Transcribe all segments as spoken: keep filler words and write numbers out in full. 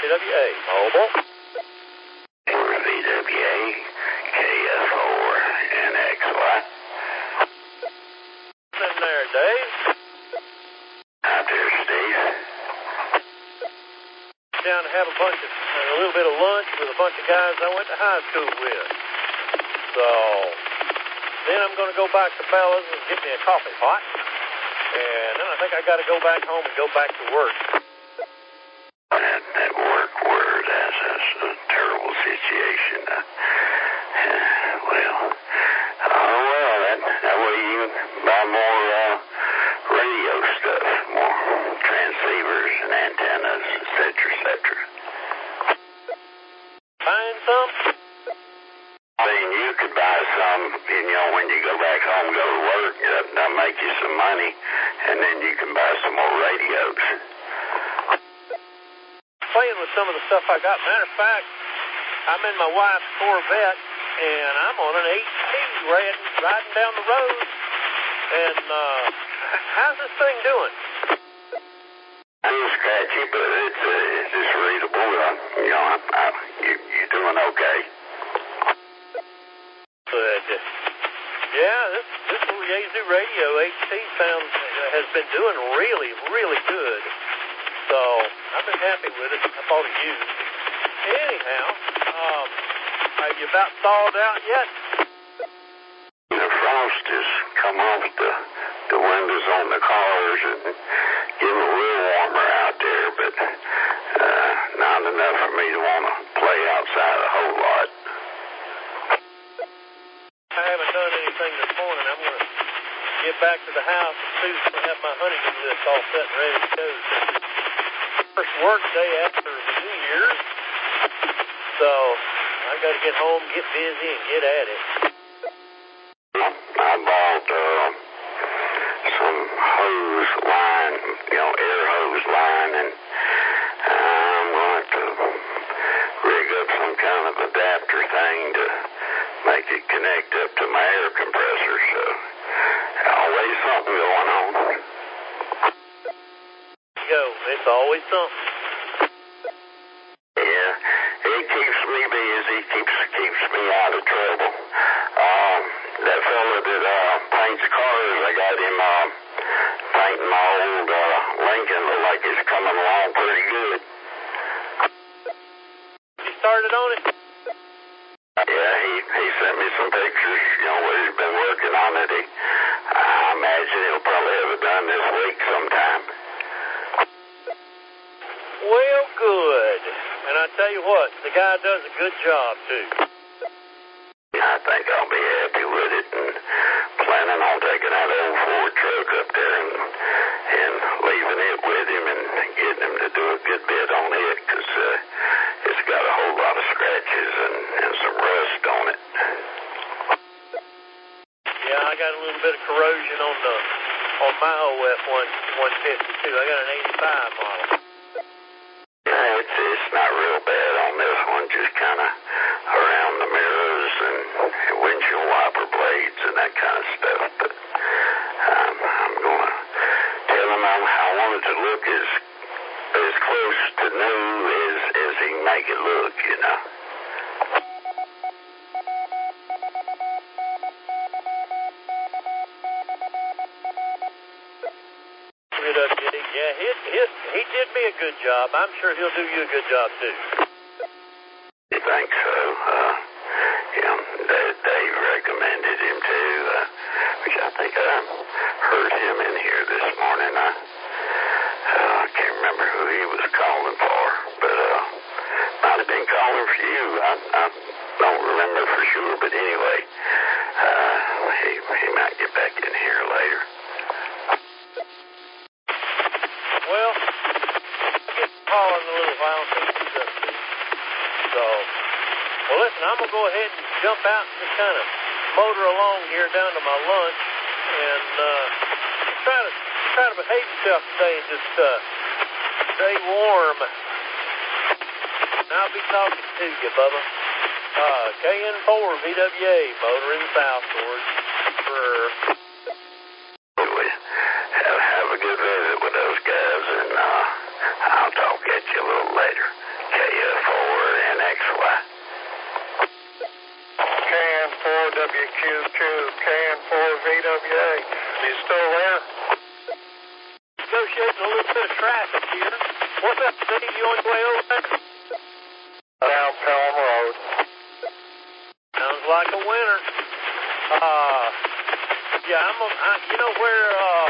W A Mobile. We're V W A K F four N X Y. In there, Dave. Out there, Steve. Down to have a bunch of, uh, a little bit of lunch with a bunch of guys I went to high school with. So, then I'm going to go back to Bella's and get me a coffee pot. And then I think I got to go back home and go back to work. That, that work word, that's, that's a terrible situation. Uh, well, oh well, that, that way you can buy more uh, radio stuff, more transceivers and antennas, et cetera, et cetera. Find some? I mean, you could buy some, you know, when you go back home, go to work, that, that'll make you some money, and then you can buy some more radios. Playing with some of the stuff I got. Matter of fact, I'm in my wife's Corvette, and I'm on an H T riding, riding down the road. And uh, how's this thing doing? A little scratchy, but it's, uh, it's just readable. Uh, you know, I, I, you, you're doing okay. But, uh, yeah, this, this little Yaesu radio H T sounds uh, has been doing really, really good. So, I've been happy with it. I bought it used. Anyhow, um, are you about thawed out yet? The frost has come off the, the windows on the cars and getting a little warmer out there, but uh, not enough for me to want to play outside a whole lot. I haven't done anything this morning. I'm going to get back to the house and Susan will have my honeydew list all set and ready to go. First work day after the New Year's, so I got to get home, get busy, and get at it. I bought uh, some hose line, you know, air hose line, and I'm going to rig up some kind of adapter thing to make it connect up to my air compressor, so always something going on. Go, it's always something. Yeah, it keeps me busy, keeps keeps me out of trouble. Um, that fella that uh, paints cars, I got him uh, painting my old uh, Lincoln. Look like it's coming along pretty good. You started on it? Yeah, he, he sent me some pictures, you know, where he's been working on it. He, I imagine he'll probably have it done this week sometime. Well, good. And I tell you what, the guy does a good job, too. I think I'll be happy with it and planning on taking that old Ford truck up there and, and leaving it with him and getting him to do a good bit on it because uh, it's got a whole lot of scratches and, and some rust on it. Yeah, I got a little bit of corrosion on the on my O F one fifty-two. I got an eighty-five model. Yeah, it's, it's not real bad on this one, just kind of around the mirrors and windshield wiper blades and that kind of stuff. But um, I'm going to tell him I'm, I want it to look as as close to new as, as he can make it look, you know. Yeah, he, he, he did me a good job. I'm sure he'll do you a good job, too. You think so? Uh, you know, Dave, Dave recommended him, too, uh, which I think I heard him in here this morning. I, uh, I can't remember who he was calling for, but uh, might have been calling for you. I, I don't remember for sure, but anyway, uh, he, he might get back in here later. Well, I'll get calling in a little while and see what he's up to. So, well, listen, I'm going to go ahead and jump out and just kind of motor along here down to my lunch and uh, try to try to behave yourself today and just uh, stay warm. And I'll be talking to you, Bubba. Uh, K N four V W A, motoring southward for... Have, have a good visit with those guys, and uh, I'll talk at you a little later. Okay? W Q Q, K N four V W A. You still there? Negotiating a little bit of traffic here. What's up, Steve? You on your way over there? Down Pelham Road. Sounds like a winner. Uh, yeah, I'm, a, I, you know where, uh,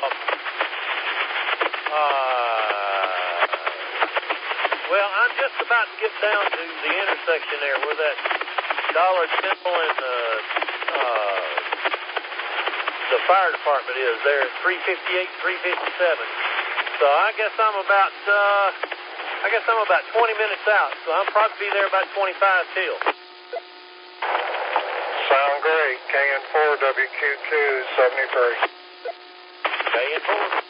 uh, well, I'm just about to get down to the intersection there where that Dollar General and, uh, uh, the fire department is there at three fifty-eight, three fifty-seven. So I guess I'm about, uh, I guess I'm about twenty minutes out. So I'll probably be there about twenty-five till. Sound great. K N four W Q Q seventy-three. K N four.